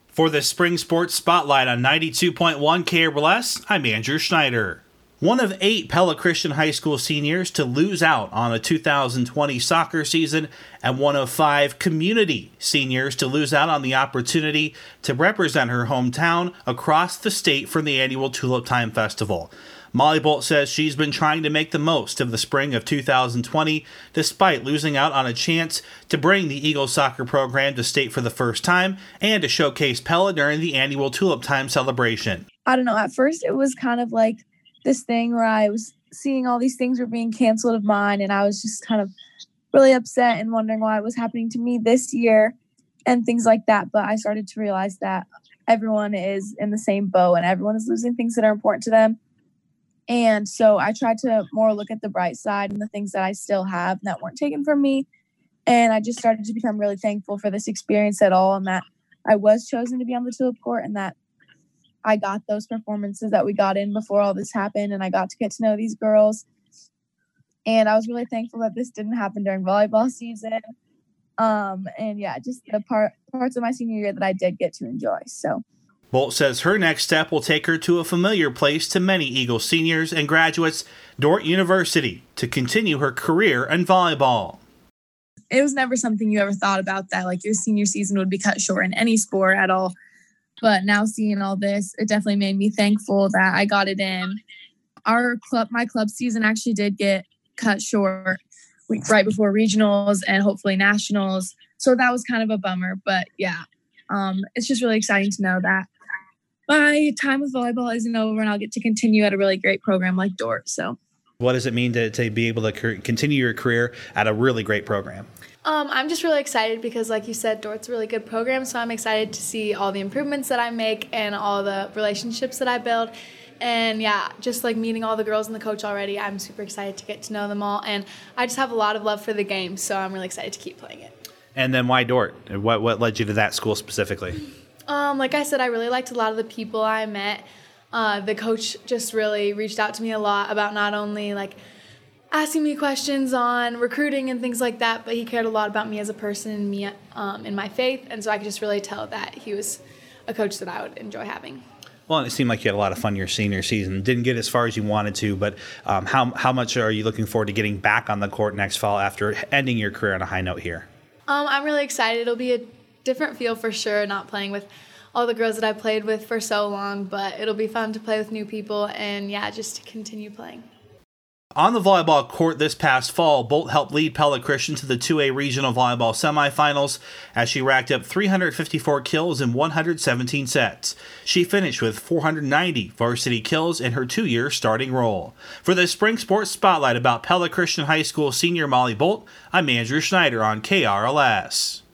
For the Spring Sports Spotlight on 92.1 KRLS, I'm Andrew Schneider. One of 8 Pella Christian High School seniors to lose out on a 2020 soccer season, and one of 5 community seniors to lose out on the opportunity to represent her hometown across the state for the annual Tulip Time Festival. Molly Bolt says she's been trying to make the most of the spring of 2020, despite losing out on a chance to bring the Eagles soccer program to state for the first time and to showcase Pella during the annual Tulip Time celebration. I don't know, at first it was kind of like this thing where I was seeing all these things were being canceled of mine, and I was just kind of really upset and wondering why it was happening to me this year and things like that. But I started to realize that everyone is in the same boat and everyone is losing things that are important to them. And so I tried to more look at the bright side and the things that I still have that weren't taken from me. And I just started to become really thankful for this experience at all, and that I was chosen to be on the Tulip Court, and that I got those performances that we got in before all this happened, and I got to get to know these girls. And I was really thankful that this didn't happen during volleyball season. And yeah, just the parts of my senior year that I did get to enjoy. So Bolt says her next step will take her to a familiar place to many Eagles seniors and graduates, Dordt University, to continue her career in volleyball. It was never something you ever thought about, that like your senior season would be cut short in any sport at all. But now seeing all this, it definitely made me thankful that I got it in. My club season actually did get cut short right before regionals and hopefully nationals. So that was kind of a bummer. But yeah, it's just really exciting to know that my time with volleyball isn't over and I'll get to continue at a really great program like Dordt. So what does it mean to be able to continue your career at a really great program? I'm just really excited because, like you said, Dordt's a really good program, so I'm excited to see all the improvements that I make and all the relationships that I build. And, yeah, just, like, meeting all the girls and the coach already, I'm super excited to get to know them all. And I just have a lot of love for the game, so I'm really excited to keep playing it. And then why Dordt? What led you to that school specifically? Like I said, I really liked a lot of the people I met. The coach just really reached out to me a lot about not only, like, asking me questions on recruiting and things like that, but he cared a lot about me as a person and me in my faith, and so I could just really tell that he was a coach that I would enjoy having. Well, it seemed like you had a lot of fun your senior season. Didn't get as far as you wanted to, but how much are you looking forward to getting back on the court next fall after ending your career on a high note here? I'm really excited. It'll be a different feel for sure, not playing with all the girls that I played with for so long, but it'll be fun to play with new people and, yeah, just to continue playing. On the volleyball court this past fall, Bolt helped lead Pella Christian to the 2A regional volleyball semifinals as she racked up 354 kills in 117 sets. She finished with 490 varsity kills in her 2-year starting role. For the Spring Sports Spotlight about Pella Christian High School senior Molly Bolt, I'm Andrew Schneider on KRLS.